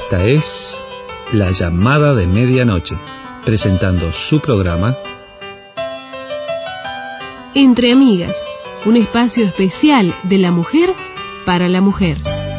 Esta es La Llamada de Medianoche, presentando su programa Entre Amigas, un espacio especial de la mujer para la mujer.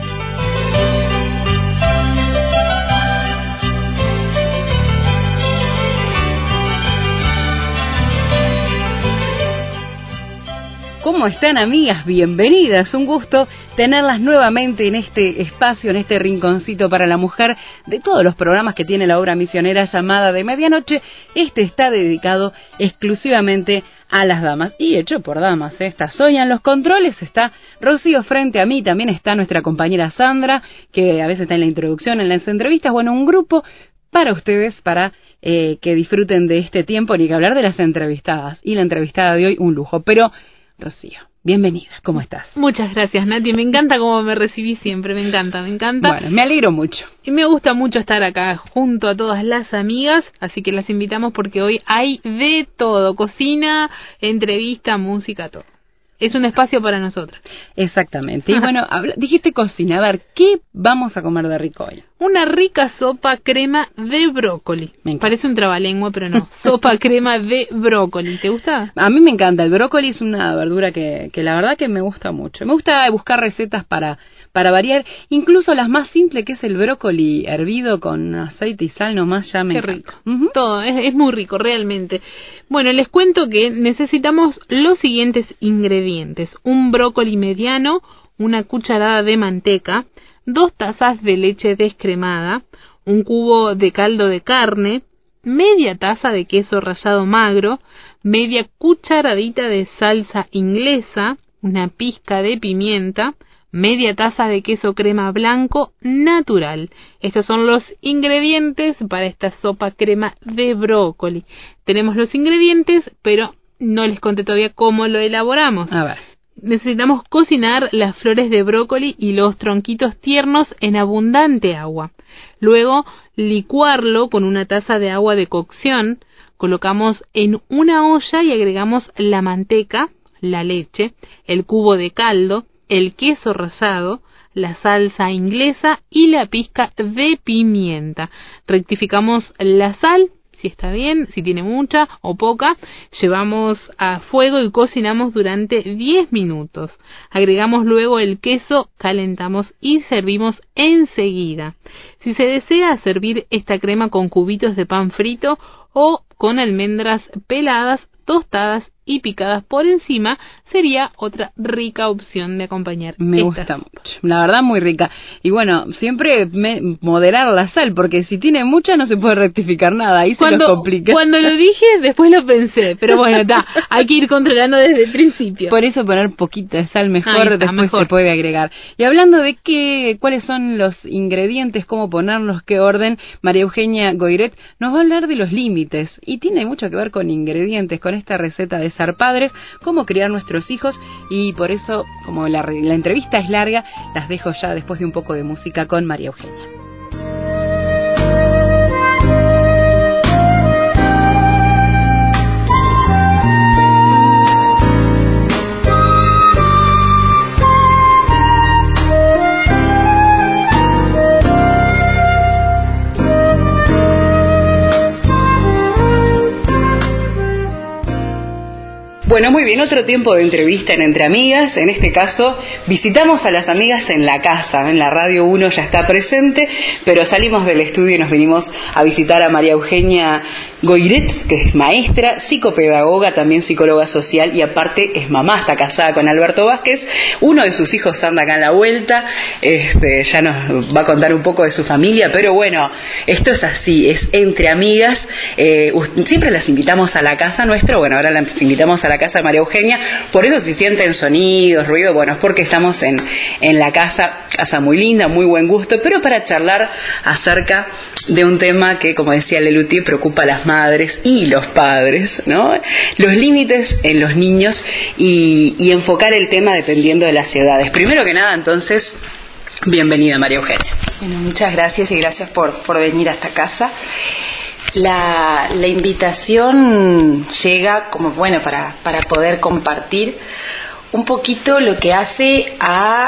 ¿Cómo están, amigas? Bienvenidas, un gusto tenerlas nuevamente en este espacio, en este rinconcito para la mujer de todos los programas que tiene la obra misionera Llamada de Medianoche. Este está dedicado exclusivamente a las damas, y hecho por damas, ¿eh? Está Sonia en los controles, está Rocío frente a mí, también está nuestra compañera Sandra, que a veces está en la introducción, en las entrevistas, bueno, un grupo para ustedes, para que disfruten de este tiempo, ni que hablar de las entrevistadas, y la entrevistada de hoy, un lujo, pero Rocío, bienvenida, ¿cómo estás? Muchas gracias, Nati, me encanta cómo me recibís siempre, me encanta. Bueno, me alegro mucho. Y me gusta mucho estar acá junto a todas las amigas, así que las invitamos porque hoy hay de todo, cocina, entrevista, música, todo. Es un espacio para nosotras. Exactamente. Y bueno, dijiste cocina, a ver, ¿qué vamos a comer de rico hoy? Una rica sopa crema de brócoli. Parece un trabalengua, pero no. Sopa crema de brócoli. ¿Te gusta? A mí me encanta. El brócoli es una verdura que la verdad que me gusta mucho. Me gusta buscar recetas para variar. Incluso las más simples, que es el brócoli hervido con aceite y sal nomás, ya me encanta. Rico. Todo, es muy rico, realmente. Bueno, les cuento que necesitamos los siguientes ingredientes. Un brócoli mediano, una cucharada de manteca, 2 tazas de leche descremada, un cubo de caldo de carne, media taza de queso rallado magro, media cucharadita de salsa inglesa, una pizca de pimienta, media taza de queso crema blanco natural. Estos son los ingredientes para esta sopa crema de brócoli. Tenemos los ingredientes, pero no les conté todavía cómo lo elaboramos. A ver. Necesitamos cocinar las flores de brócoli y los tronquitos tiernos en abundante agua. Luego, licuarlo con una taza de agua de cocción. Colocamos en una olla y agregamos la manteca, la leche, el cubo de caldo, el queso rallado, la salsa inglesa y la pizca de pimienta. Rectificamos la sal, si está bien, si tiene mucha o poca, llevamos a fuego y cocinamos durante 10 minutos. Agregamos luego el queso, calentamos y servimos enseguida. Si se desea servir esta crema con cubitos de pan frito o con almendras peladas, tostadas y picadas por encima, sería otra rica opción de acompañar. Me gusta mucho, la verdad muy rica. Y bueno, siempre moderar la sal, porque si tiene mucha no se puede rectificar nada, ahí se nos complica. Cuando lo dije, después lo pensé, pero bueno, hay que ir controlando desde el principio. Por eso poner poquita de sal mejor, después se puede agregar. Y hablando de cuáles son los ingredientes, cómo ponerlos, qué orden, María Eugenia Goiret nos va a hablar de los límites, y tiene mucho que ver con ingredientes, con esta receta de ser padres, cómo criar nuestros hijos, y por eso, como la entrevista es larga, las dejo ya después de un poco de música con María Eugenia. Bueno, muy bien, otro tiempo de entrevista en Entre Amigas. En este caso, visitamos a las amigas en la casa. En la Radio 1 ya está presente, pero salimos del estudio y nos vinimos a visitar a María Eugenia Goiret, que es maestra, psicopedagoga, también psicóloga social, y aparte es mamá, está casada con Alberto Vázquez. Uno de sus hijos anda acá en la vuelta, ya nos va a contar un poco de su familia, pero bueno, esto es así, es Entre Amigas. Siempre las invitamos a la casa nuestra, bueno, ahora las invitamos a la casa de María Eugenia, por eso si sienten sonidos, ruido, bueno, es porque estamos en la casa muy linda, muy buen gusto, pero para charlar acerca de un tema que, como decía Lelutier, preocupa a las madres y los padres, ¿no? Los límites en los niños y enfocar el tema dependiendo de las edades. Primero que nada, entonces, bienvenida María Eugenia. Bueno, muchas gracias y gracias por venir a esta casa. La invitación llega como para poder compartir un poquito lo que hace a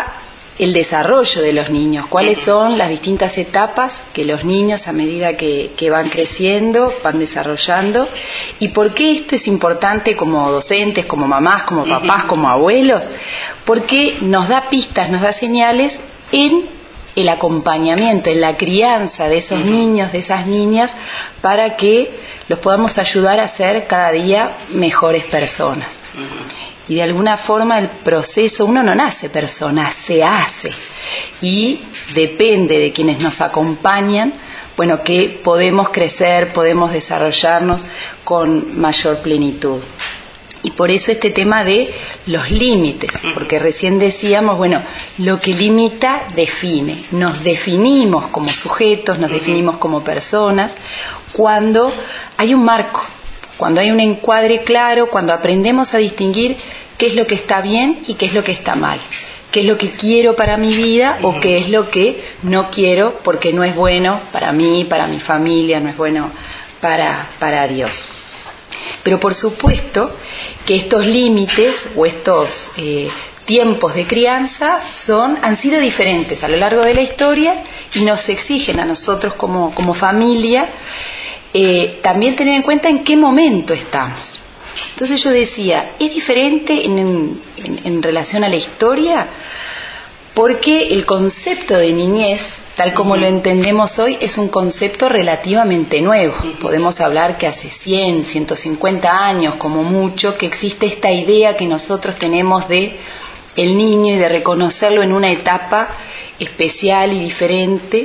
el desarrollo de los niños, cuáles son las distintas etapas que los niños a medida que van creciendo, van desarrollando, y por qué esto es importante como docentes, como mamás, como papás, como abuelos, porque nos da pistas, nos da señales en el acompañamiento, en la crianza de esos niños, de esas niñas, para que los podamos ayudar a ser cada día mejores personas. Y de alguna forma el proceso, uno no nace persona, se hace. Y depende de quienes nos acompañan, bueno, que podemos crecer, podemos desarrollarnos con mayor plenitud. Y por eso este tema de los límites, porque recién decíamos, bueno, lo que limita define. Nos definimos como sujetos, nos definimos como personas, cuando hay un marco, cuando hay un encuadre claro, cuando aprendemos a distinguir qué es lo que está bien y qué es lo que está mal, qué es lo que quiero para mi vida o qué es lo que no quiero porque no es bueno para mí, para mi familia, no es bueno para Dios. Pero por supuesto que estos límites o estos tiempos de crianza han sido diferentes a lo largo de la historia y nos exigen a nosotros como familia también tener en cuenta en qué momento estamos. Entonces yo decía, es diferente en relación a la historia porque el concepto de niñez, tal como lo entendemos hoy, es un concepto relativamente nuevo. Podemos hablar que hace 100, 150 años como mucho que existe esta idea que nosotros tenemos de el niño y de reconocerlo en una etapa especial y diferente.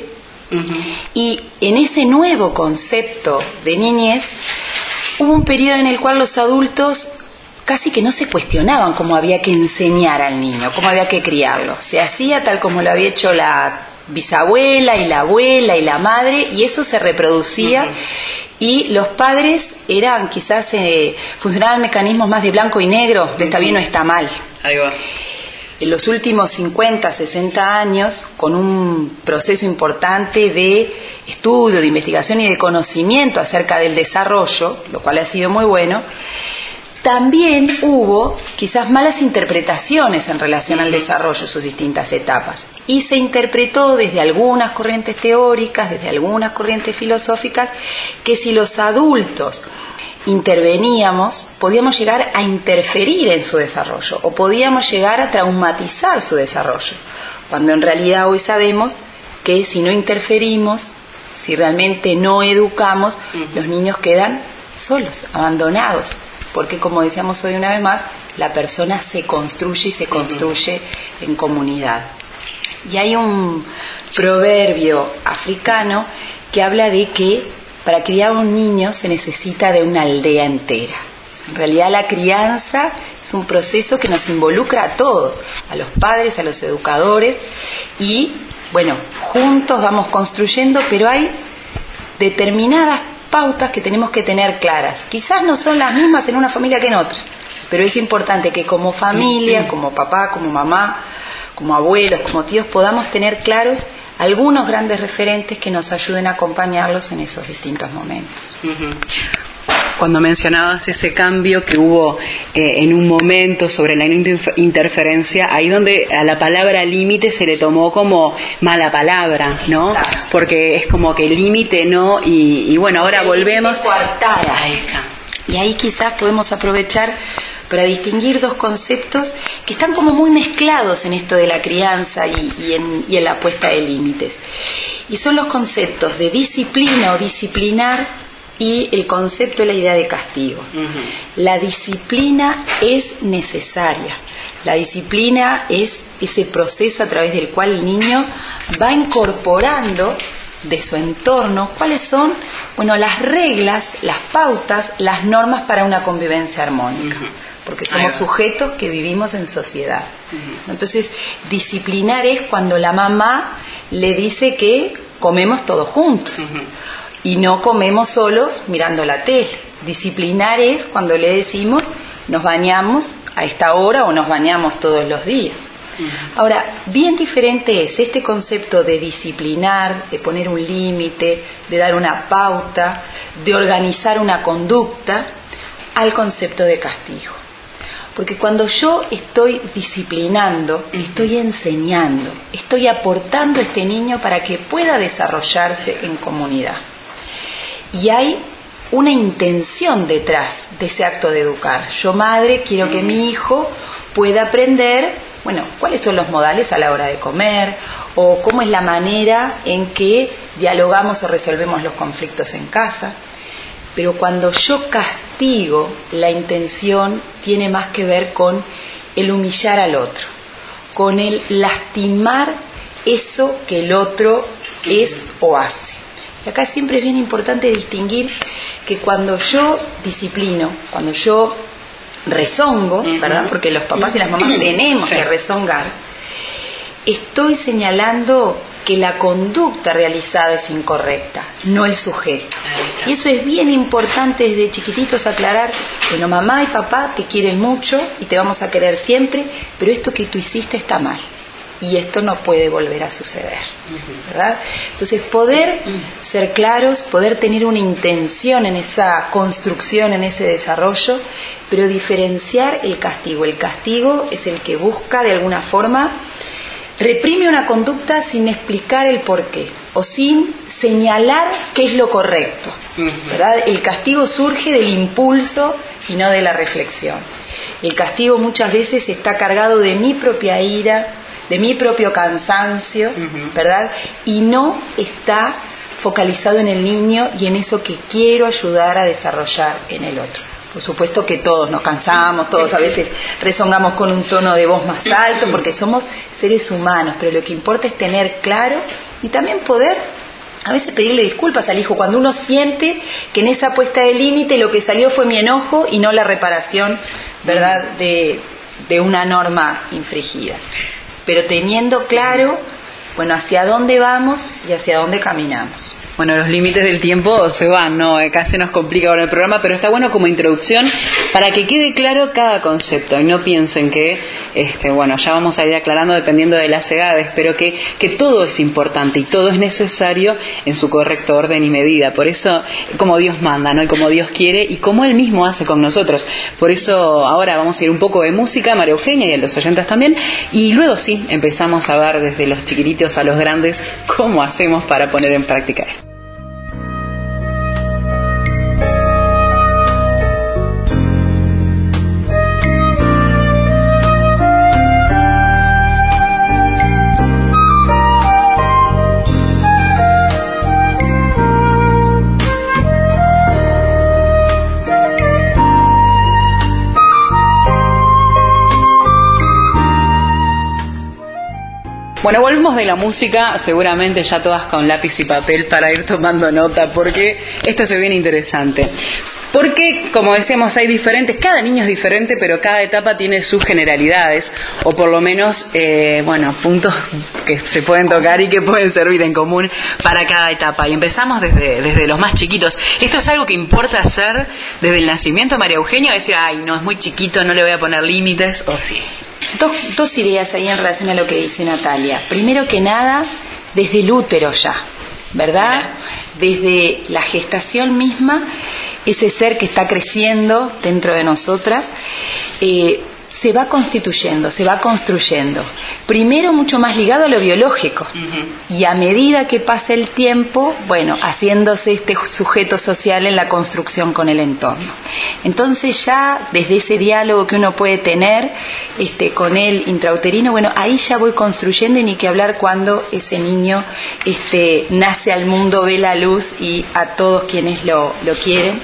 Y en ese nuevo concepto de niñez hubo un periodo en el cual los adultos casi que no se cuestionaban cómo había que enseñar al niño, cómo había que criarlo. Se hacía tal como lo había hecho la bisabuela y la abuela y la madre, y eso se reproducía, y los padres eran quizás funcionaban mecanismos más de blanco y negro, de está bien o está mal. Ahí va. En los últimos 50, 60 años, con un proceso importante de estudio, de investigación y de conocimiento acerca del desarrollo, lo cual ha sido muy bueno, también hubo quizás malas interpretaciones en relación al desarrollo, sus distintas etapas. Y se interpretó desde algunas corrientes teóricas, desde algunas corrientes filosóficas, que si los adultos interveníamos, podíamos llegar a interferir en su desarrollo o podíamos llegar a traumatizar su desarrollo, cuando en realidad hoy sabemos que si no interferimos, si realmente no educamos, los niños quedan solos, abandonados, porque como decíamos hoy una vez más, la persona se construye y se construye en comunidad. Y hay un proverbio africano que habla de que para criar a un niño se necesita de una aldea entera. En realidad la crianza es un proceso que nos involucra a todos, a los padres, a los educadores, y bueno, juntos vamos construyendo, pero hay determinadas pautas que tenemos que tener claras. Quizás no son las mismas en una familia que en otra, pero es importante que como familia, como papá, como mamá, como abuelos, como tíos, podamos tener claros algunos grandes referentes que nos ayuden a acompañarlos en esos distintos momentos. Cuando mencionabas ese cambio que hubo en un momento sobre la interferencia, ahí donde a la palabra límite se le tomó como mala palabra, ¿no? Porque es como que límite, ¿no? Y bueno, ahora volvemos. Y ahí quizás podemos aprovechar para distinguir dos conceptos que están como muy mezclados en esto de la crianza y en la puesta de límites. Y son los conceptos de disciplina o disciplinar y el concepto de la idea de castigo. La disciplina es necesaria. La disciplina es ese proceso a través del cual el niño va incorporando de su entorno cuáles son, bueno, las reglas, las pautas, las normas para una convivencia armónica. Porque somos sujetos que vivimos en sociedad. Entonces, disciplinar es cuando la mamá le dice que comemos todos juntos y no comemos solos mirando la tele. Disciplinar es cuando le decimos nos bañamos a esta hora o nos bañamos todos los días. Ahora, bien diferente es este concepto de disciplinar, de poner un límite, de dar una pauta, de organizar una conducta, al concepto de castigo. Porque cuando yo estoy disciplinando, estoy enseñando, estoy aportando a este niño para que pueda desarrollarse en comunidad. Y hay una intención detrás de ese acto de educar. Yo, madre, quiero que mi hijo pueda aprender, bueno, cuáles son los modales a la hora de comer, o cómo es la manera en que dialogamos o resolvemos los conflictos en casa. Pero cuando yo castigo, la intención tiene más que ver con el humillar al otro, con el lastimar eso que el otro es o hace. Y acá siempre es bien importante distinguir que cuando yo disciplino, cuando yo rezongo, ¿verdad? Porque los papás y las mamás tenemos que rezongar, estoy señalando que la conducta realizada es incorrecta, no el sujeto. Y eso es bien importante desde chiquititos aclarar, bueno, mamá y papá te quieren mucho y te vamos a querer siempre, pero esto que tú hiciste está mal. Y esto no puede volver a suceder, ¿verdad? Entonces, poder ser claros, poder tener una intención en esa construcción, en ese desarrollo, pero diferenciar el castigo. El castigo es el que busca, de alguna forma, reprime una conducta sin explicar el porqué o sin señalar qué es lo correcto, ¿verdad? El castigo surge del impulso y no de la reflexión. El castigo muchas veces está cargado de mi propia ira, de mi propio cansancio, ¿verdad? Y no está focalizado en el niño y en eso que quiero ayudar a desarrollar en el otro. Por supuesto que todos nos cansamos, todos a veces rezongamos con un tono de voz más alto porque somos seres humanos, pero lo que importa es tener claro y también poder a veces pedirle disculpas al hijo cuando uno siente que en esa puesta de límite lo que salió fue mi enojo y no la reparación, ¿verdad?, de una norma infringida. Pero teniendo claro, bueno, hacia dónde vamos y hacia dónde caminamos. Bueno, los límites del tiempo se van, ¿no? Casi nos complica ahora el programa, pero está bueno como introducción para que quede claro cada concepto y no piensen que, bueno, ya vamos a ir aclarando dependiendo de las edades, pero que todo es importante y todo es necesario en su correcto orden y medida. Por eso, como Dios manda, ¿no? Y como Dios quiere y como Él mismo hace con nosotros. Por eso ahora vamos a ir un poco de música, María Eugenia y a los oyentes también, y luego sí, empezamos a ver desde los chiquititos a los grandes cómo hacemos para poner en práctica esto. Bueno, volvemos de la música, seguramente ya todas con lápiz y papel para ir tomando nota, porque esto se viene interesante. Porque, como decíamos, hay diferentes, cada niño es diferente, pero cada etapa tiene sus generalidades, o por lo menos, puntos que se pueden tocar y que pueden servir en común para cada etapa. Y empezamos desde los más chiquitos. Esto es algo que importa hacer desde el nacimiento, María Eugenia, decir, ay, no, es muy chiquito, no le voy a poner límites, o sí. Dos ideas ahí en relación a lo que dice Natalia. Primero que nada, desde el útero ya, ¿verdad? Desde la gestación misma, ese ser que está creciendo dentro de nosotras, se va constituyendo, se va construyendo. Primero mucho más ligado a lo biológico. Y a medida que pasa el tiempo, bueno, haciéndose este sujeto social en la construcción con el entorno. Entonces ya desde ese diálogo que uno puede tener con el intrauterino, bueno, ahí ya voy construyendo, y ni que hablar cuando ese niño nace al mundo, ve la luz y a todos quienes lo quieren.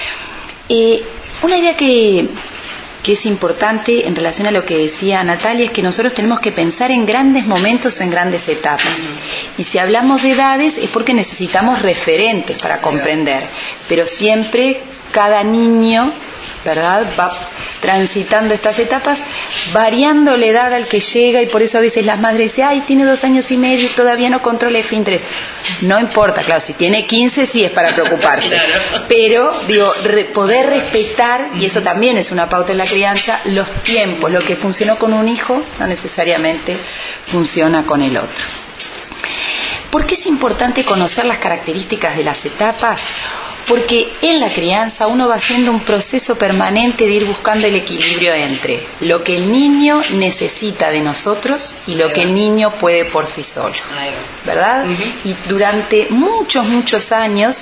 Una idea que es importante en relación a lo que decía Natalia es que nosotros tenemos que pensar en grandes momentos o en grandes etapas. Y si hablamos de edades es porque necesitamos referentes para comprender, pero siempre cada niño, ¿verdad?, va transitando estas etapas, variando la edad al que llega, y por eso a veces las madres dicen, ay, tiene 2 años y medio y todavía no controla el esfínteres. No importa, claro, si tiene 15 sí es para preocuparse, claro. Pero digo, poder respetar, y eso también es una pauta en la crianza, los tiempos. Lo que funcionó con un hijo no necesariamente funciona con el otro. ¿Por qué es importante conocer las características de las etapas? Porque en la crianza uno va haciendo un proceso permanente de ir buscando el equilibrio entre lo que el niño necesita de nosotros y lo que el niño puede por sí solo, ¿verdad? Y durante muchos años,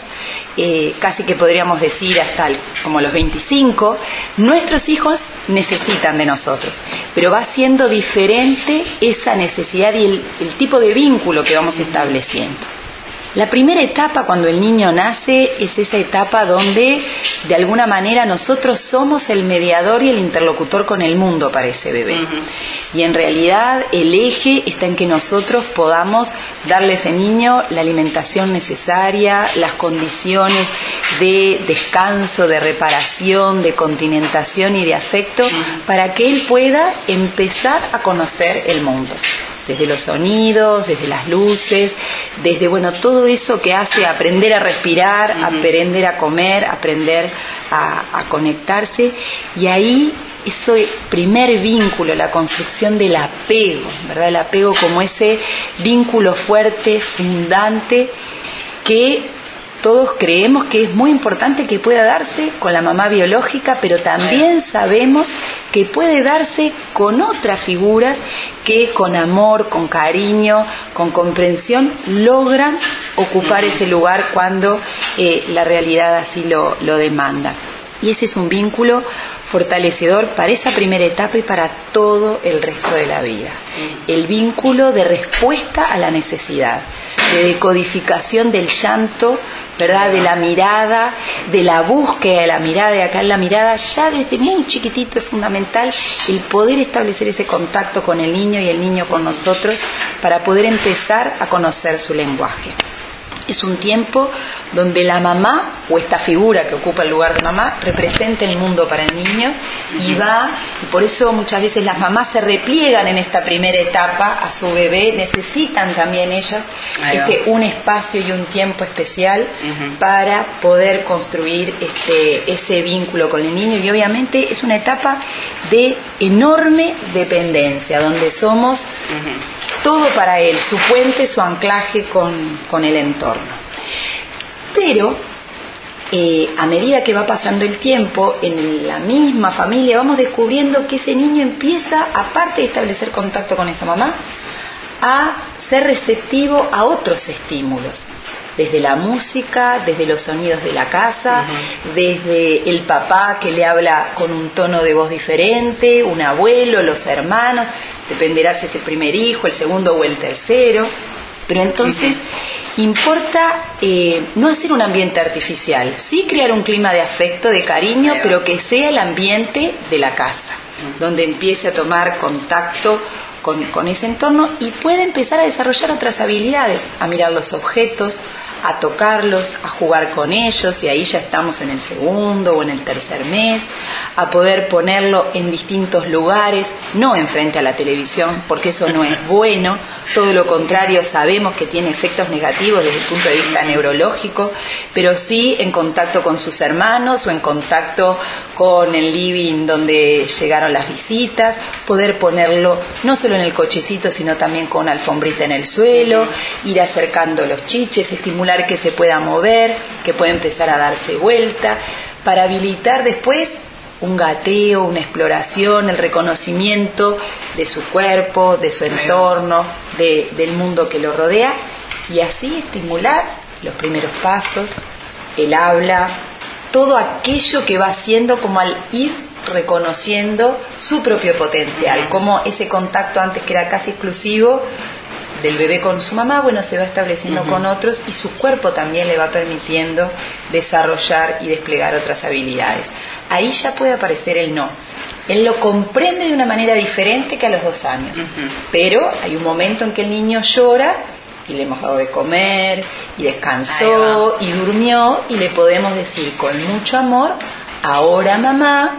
casi que podríamos decir hasta como los 25, nuestros hijos necesitan de nosotros, pero va siendo diferente esa necesidad y el tipo de vínculo que vamos estableciendo. La primera etapa cuando el niño nace es esa etapa donde de alguna manera nosotros somos el mediador y el interlocutor con el mundo para ese bebé. Y en realidad el eje está en que nosotros podamos darle a ese niño la alimentación necesaria, las condiciones de descanso, de reparación, de continentación y de afecto para que él pueda empezar a conocer el mundo. Desde los sonidos, desde las luces, desde todo eso que hace aprender a respirar, aprender a comer, aprender a conectarse. Y ahí ese primer vínculo, la construcción del apego, ¿verdad? El apego como ese vínculo fuerte, fundante, que todos creemos que es muy importante que pueda darse con la mamá biológica, pero también sabemos que puede darse con otras figuras que con amor, con cariño, con comprensión logran ocupar ese lugar cuando la realidad así lo demanda. Y ese es un vínculo fortalecedor para esa primera etapa y para todo el resto de la vida. El vínculo de respuesta a la necesidad, de decodificación del llanto, ¿verdad? De la mirada, de la búsqueda de la mirada, y acá en la mirada ya desde muy chiquitito es fundamental el poder establecer ese contacto con el niño y el niño con nosotros para poder empezar a conocer su lenguaje. Es un tiempo donde la mamá, o esta figura que ocupa el lugar de mamá, representa el mundo para el niño y por eso muchas veces las mamás se repliegan en esta primera etapa a su bebé, necesitan también ellas un espacio y un tiempo especial para poder construir ese vínculo con el niño, y obviamente es una etapa de enorme dependencia, donde somos todo para él, su puente, su anclaje con el entorno. Pero a medida que va pasando el tiempo, en la misma familia vamos descubriendo que ese niño empieza, aparte de establecer contacto con esa mamá, a ser receptivo a otros estímulos. Desde la música, desde los sonidos de la casa, desde el papá que le habla con un tono de voz diferente, un abuelo, los hermanos, dependerá si es el primer hijo, el segundo o el tercero. Pero entonces importa no hacer un ambiente artificial, sí crear un clima de afecto, de cariño, pero que sea el ambiente de la casa, donde empiece a tomar contacto con ese entorno y puede empezar a desarrollar otras habilidades, a mirar los objetos, a tocarlos, a jugar con ellos, y ahí ya estamos en el segundo o en el tercer mes, a poder ponerlo en distintos lugares, no enfrente a la televisión, porque eso no es bueno, todo lo contrario, sabemos que tiene efectos negativos desde el punto de vista neurológico, pero sí en contacto con sus hermanos o en contacto con el living donde llegaron las visitas, poder ponerlo no solo en el cochecito, sino también con una alfombrita en el suelo, ir acercando los chiches, estimular que se pueda mover, que pueda empezar a darse vuelta, para habilitar después un gateo, una exploración, el reconocimiento de su cuerpo, de su entorno, del mundo que lo rodea, y así estimular los primeros pasos, el habla, todo aquello que va haciendo como al ir reconociendo su propio potencial, como ese contacto antes que era casi exclusivo del bebé con su mamá, se va estableciendo con otros, y su cuerpo también le va permitiendo desarrollar y desplegar otras habilidades. Ahí ya puede aparecer el no. Él lo comprende de una manera diferente que a los 2 años, pero hay un momento en que el niño llora y le hemos dado de comer y descansó y durmió, y le podemos decir con mucho amor: ahora mamá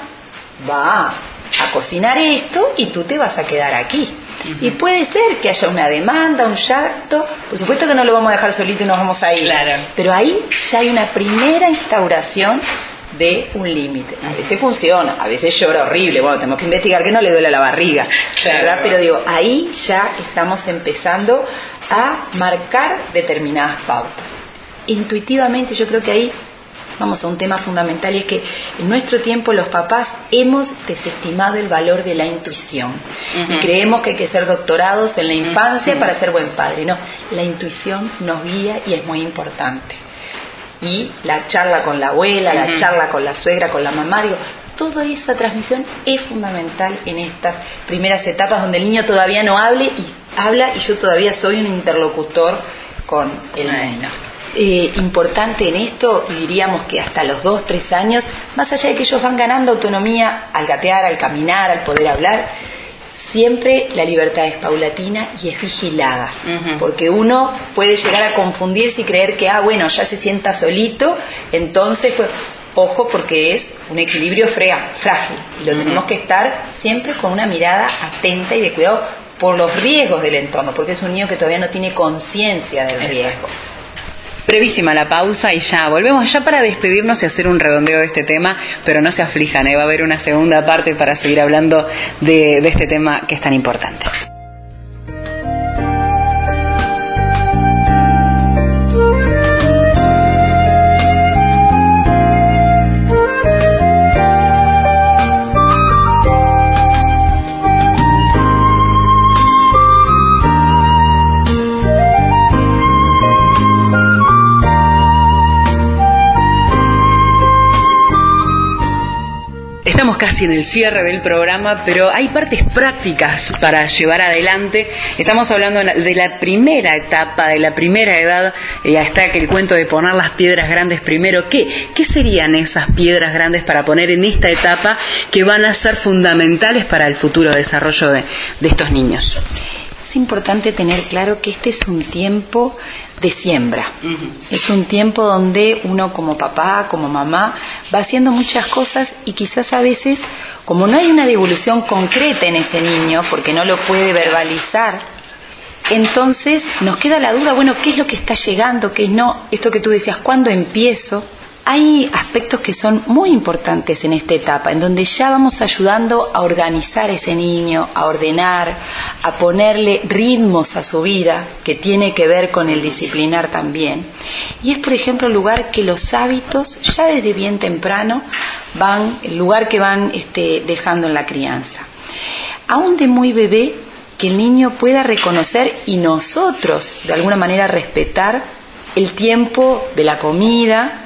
va a cocinar esto y tú te vas a quedar aquí. Y puede ser que haya una demanda, un llanto, por supuesto que no lo vamos a dejar solito y nos vamos a ir, pero ahí ya hay una primera instauración de un límite. A veces funciona, a veces llora horrible, tenemos que investigar que no le duele la barriga, ¿verdad? Pero ahí ya estamos empezando a marcar determinadas pautas. Intuitivamente yo creo que ahí vamos a un tema fundamental, y es que en nuestro tiempo los papás hemos desestimado el valor de la intuición. Y creemos que hay que ser doctorados en la infancia para ser buen padre. No, la intuición nos guía y es muy importante. Y la charla con la abuela, la charla con la suegra, con la mamá, digo, toda esa transmisión es fundamental en estas primeras etapas donde el niño todavía no habla y yo todavía soy un interlocutor con el niño. Importante en esto, diríamos que hasta los 2-3 años, más allá de que ellos van ganando autonomía al gatear, al caminar, al poder hablar, siempre la libertad es paulatina y es vigilada, porque uno puede llegar a confundirse y creer que, bueno, ya se sienta solito, entonces, pues, ojo, porque es un equilibrio frágil, y lo tenemos que estar siempre con una mirada atenta y de cuidado por los riesgos del entorno, porque es un niño que todavía no tiene conciencia del riesgo. Brevísima la pausa y ya volvemos ya para despedirnos y hacer un redondeo de este tema, pero no se aflijan, va a haber una segunda parte para seguir hablando de este tema que es tan importante. Estamos casi en el cierre del programa, pero hay partes prácticas para llevar adelante. Estamos hablando de la primera etapa, de la primera edad, hasta que el cuento de poner las piedras grandes primero. ¿Qué serían esas piedras grandes para poner en esta etapa que van a ser fundamentales para el futuro desarrollo de estos niños? Es importante tener claro que este es un tiempo de siembra. Es un tiempo donde uno como papá, como mamá, va haciendo muchas cosas y quizás a veces, como no hay una devolución concreta en ese niño, porque no lo puede verbalizar, entonces nos queda la duda, bueno, ¿qué es lo que está llegando? ¿Qué no? Esto que tú decías, ¿cuándo empiezo? Hay aspectos que son muy importantes en esta etapa, en donde ya vamos ayudando a organizar ese niño, a ordenar, a ponerle ritmos a su vida, que tiene que ver con el disciplinar también. Y es, por ejemplo, el lugar que los hábitos, ya desde bien temprano, el lugar que van dejando en la crianza. Aún de muy bebé, que el niño pueda reconocer y nosotros, de alguna manera, respetar el tiempo de la comida,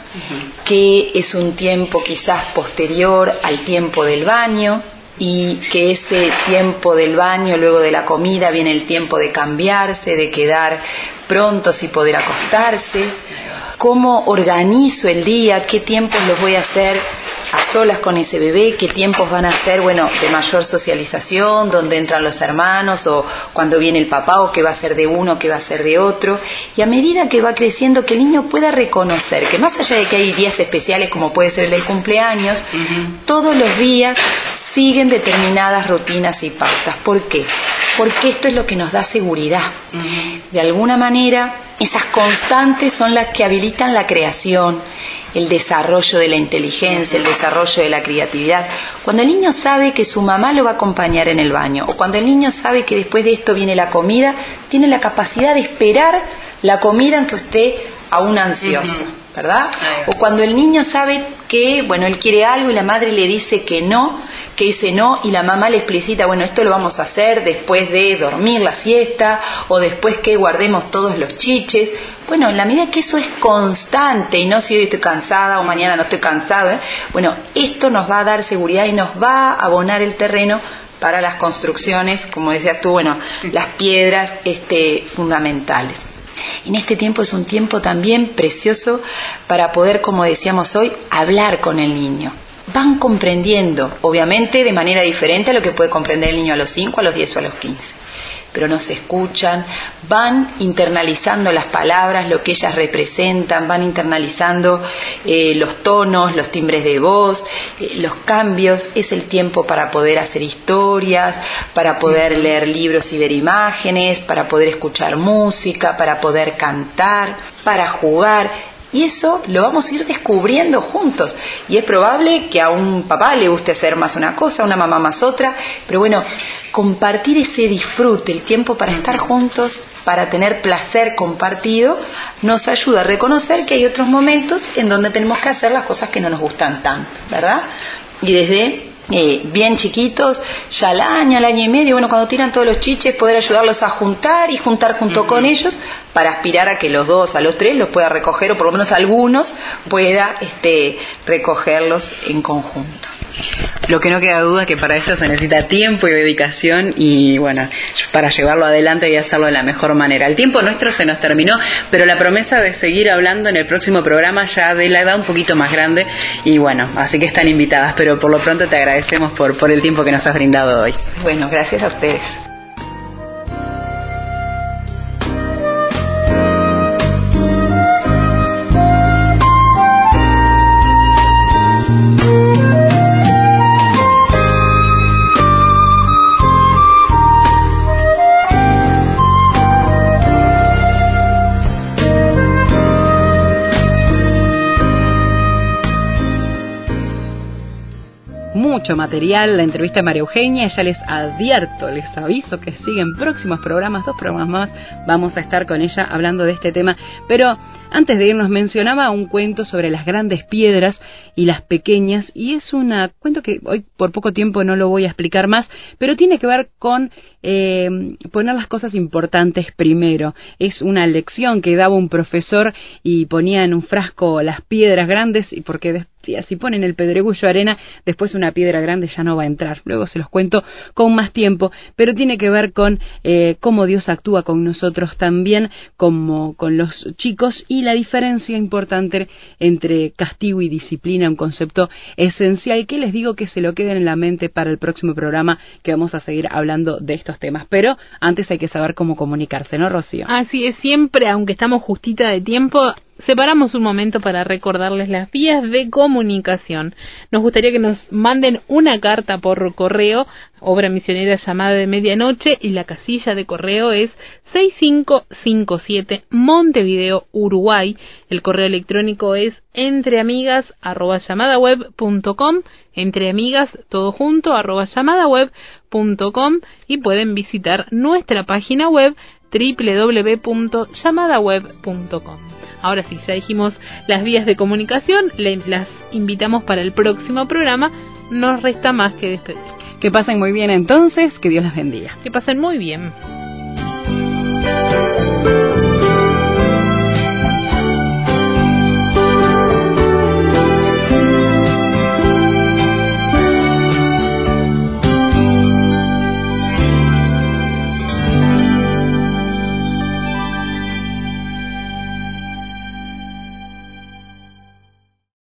que es un tiempo quizás posterior al tiempo del baño, y que ese tiempo del baño, luego de la comida, viene el tiempo de cambiarse, de quedar prontos y poder acostarse. ¿Cómo organizo el día? ¿Qué tiempos los voy a hacer a solas con ese bebé? ¿Qué tiempos van a ser, de mayor socialización, donde entran los hermanos, o cuando viene el papá, o qué va a ser de uno, qué va a ser de otro? Y a medida que va creciendo, que el niño pueda reconocer que más allá de que hay días especiales, como puede ser el del cumpleaños, todos los días siguen determinadas rutinas y pautas. ¿Por qué? Porque esto es lo que nos da seguridad. De alguna manera, esas constantes son las que habilitan la creación, el desarrollo de la inteligencia, el desarrollo de la creatividad. Cuando el niño sabe que su mamá lo va a acompañar en el baño, o cuando el niño sabe que después de esto viene la comida, tiene la capacidad de esperar la comida aunque esté aún ansioso, ¿verdad? O cuando el niño sabe que, él quiere algo y la madre le dice que dice no, y la mamá le explicita, esto lo vamos a hacer después de dormir la siesta, o después que guardemos todos los chiches. En la medida que eso es constante, y no si hoy estoy cansada o mañana no estoy cansada, esto nos va a dar seguridad y nos va a abonar el terreno para las construcciones, como decías tú, las piedras fundamentales. En este tiempo es un tiempo también precioso para poder, como decíamos hoy, hablar con el niño. Van comprendiendo, obviamente de manera diferente a lo que puede comprender el niño a los 5, a los 10 o a los 15. Pero nos escuchan, van internalizando las palabras, lo que ellas representan, van internalizando los tonos, los timbres de voz, los cambios. Es el tiempo para poder hacer historias, para poder leer libros y ver imágenes, para poder escuchar música, para poder cantar, para jugar. Y eso lo vamos a ir descubriendo juntos. Y es probable que a un papá le guste hacer más una cosa, a una mamá más otra. Pero compartir ese disfrute, el tiempo para estar juntos, para tener placer compartido, nos ayuda a reconocer que hay otros momentos en donde tenemos que hacer las cosas que no nos gustan tanto, ¿verdad? Y desde bien chiquitos, ya al año y medio, bueno, cuando tiran todos los chiches, poder ayudarlos a juntar y juntar junto con ellos para aspirar a que los 2, a los 3 los pueda recoger, o por lo menos algunos pueda recogerlos en conjunto. Lo que no queda duda es que para eso se necesita tiempo y dedicación, y bueno, para llevarlo adelante y hacerlo de la mejor manera. El tiempo nuestro se nos terminó, pero la promesa de seguir hablando en el próximo programa ya de la edad un poquito más grande, y bueno, así que están invitadas, pero por lo pronto te agradecemos por el tiempo que nos has brindado hoy. Bueno, gracias a ustedes. Mucho material, la entrevista de María Eugenia, ya les advierto, les aviso que siguen próximos programas, 2 programas más, vamos a estar con ella hablando de este tema, pero antes de irnos mencionaba un cuento sobre las grandes piedras y las pequeñas, y es un cuento que hoy por poco tiempo no lo voy a explicar más, pero tiene que ver con poner las cosas importantes primero. Es una lección que daba un profesor y ponía en un frasco las piedras grandes, y porque si ponen el pedregullo arena, después una piedra grande ya no va a entrar. Luego se los cuento con más tiempo, pero tiene que ver con cómo Dios actúa con nosotros también, como con los chicos, y la diferencia importante entre castigo y disciplina, un concepto esencial que les digo que se lo queden en la mente para el próximo programa, que vamos a seguir hablando de estos temas. Pero antes hay que saber cómo comunicarse, ¿no, Rocío? Así es, siempre, aunque estamos justita de tiempo, separamos un momento para recordarles las vías de comunicación. Nos gustaría que nos manden una carta por correo, Obra Misionera Llamada de Medianoche, y la casilla de correo es 6557 Montevideo, Uruguay. El correo electrónico es entreamigas@llamadaweb.com, entreamigas todo junto @llamadaweb.com, y pueden visitar nuestra página web www.llamadaweb.com. Ahora sí, ya dijimos las vías de comunicación, las invitamos para el próximo programa, nos resta más que despedir. Que pasen muy bien entonces, que Dios las bendiga. Que pasen muy bien.